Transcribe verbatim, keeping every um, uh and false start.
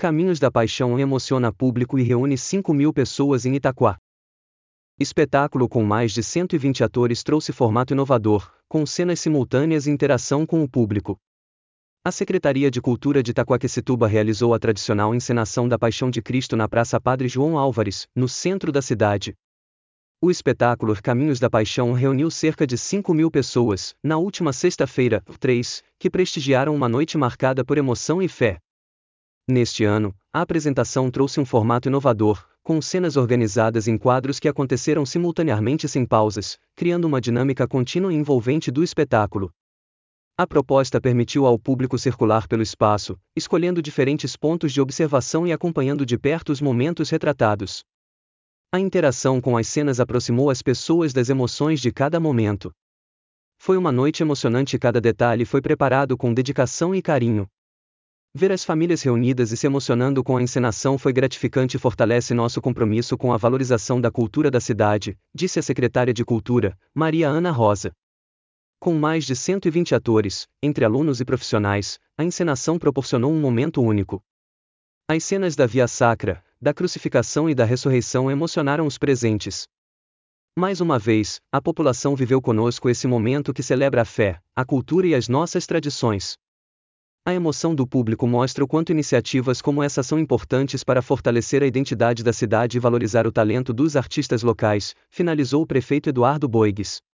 Caminhos da Paixão emociona público e reúne cinco mil pessoas em Itaquá. Espetáculo com mais de cento e vinte atores trouxe formato inovador, com cenas simultâneas e interação com o público. A Secretaria de Cultura de Itaquaquecetuba realizou a tradicional encenação da Paixão de Cristo na Praça Padre João Álvares, no centro da cidade. O espetáculo Caminhos da Paixão reuniu cerca de cinco mil pessoas, na última sexta-feira, três, que prestigiaram uma noite marcada por emoção e fé. Neste ano, a apresentação trouxe um formato inovador, com cenas organizadas em quadros que aconteceram simultaneamente sem pausas, criando uma dinâmica contínua e envolvente do espetáculo. A proposta permitiu ao público circular pelo espaço, escolhendo diferentes pontos de observação e acompanhando de perto os momentos retratados. A interação com as cenas aproximou as pessoas das emoções de cada momento. Foi uma noite emocionante e cada detalhe foi preparado com dedicação e carinho. Ver as famílias reunidas e se emocionando com a encenação foi gratificante e fortalece nosso compromisso com a valorização da cultura da cidade, disse a secretária de Cultura, Maria Ana Rosa. Com mais de cento e vinte atores, entre alunos e profissionais, a encenação proporcionou um momento único. As cenas da Via Sacra, da crucificação e da ressurreição emocionaram os presentes. Mais uma vez, a população viveu conosco esse momento que celebra a fé, a cultura e as nossas tradições. A emoção do público mostra o quanto iniciativas como essa são importantes para fortalecer a identidade da cidade e valorizar o talento dos artistas locais, finalizou o prefeito Eduardo Boigues.